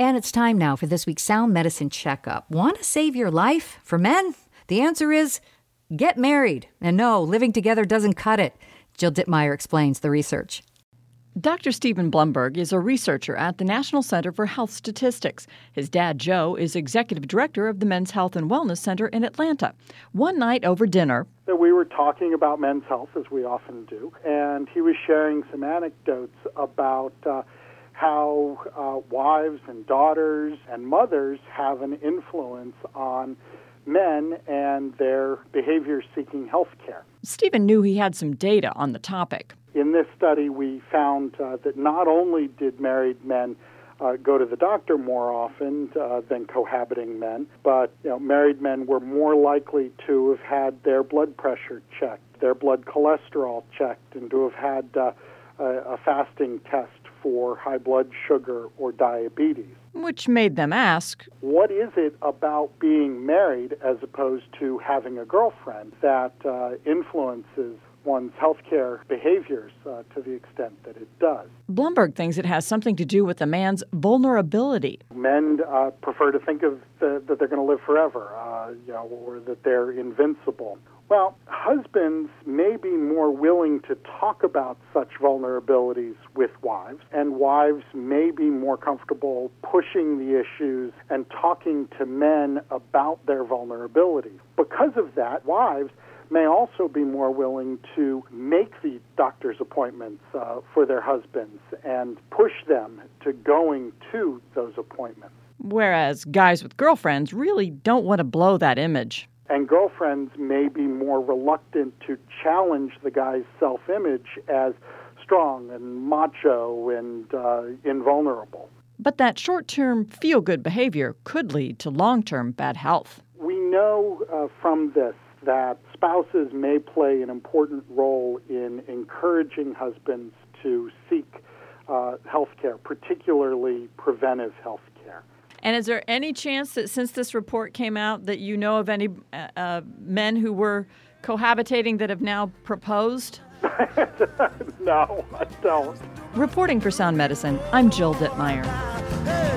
And it's time now for this week's Sound Medicine Checkup. Want to save your life? For men, the answer is get married. And no, living together doesn't cut it. Jill Dittmeyer explains the research. Dr. Stephen Blumberg is a researcher at the National Center for Health Statistics. His dad, Joe, is executive director of the Men's Health and Wellness Center in Atlanta. One night over dinner, we were talking about men's health, as we often do, and he was sharing some anecdotes about how wives and daughters and mothers have an influence on men and their behavior seeking health care. Stephen knew he had some data on the topic. In this study, we found that not only did married men go to the doctor more often than cohabiting men, but married men were more likely to have had their blood pressure checked, their blood cholesterol checked, and to have had a fasting test for high blood sugar or diabetes. Which made them ask, what is it about being married as opposed to having a girlfriend that influences one's healthcare behaviors to the extent that it does? Blumberg thinks it has something to do with a man's vulnerability. Men prefer to think of that they're going to live forever, or that they're invincible. Well, husbands may be more willing to talk about such vulnerabilities with wives, and wives may be more comfortable pushing the issues and talking to men about their vulnerabilities. Because of that, wives may also be more willing to make the doctor's appointments for their husbands and push them to going to those appointments. Whereas guys with girlfriends really don't want to blow that image. And girlfriends may be more reluctant to challenge the guy's self-image as strong and macho and invulnerable. But that short-term feel-good behavior could lead to long-term bad health. We know from this that spouses may play an important role in encouraging husbands to seek health care, particularly preventive health care. And is there any chance that since this report came out that you know of any men who were cohabitating that have now proposed? No, I don't. Reporting for Sound Medicine, I'm Jill Dittmeyer.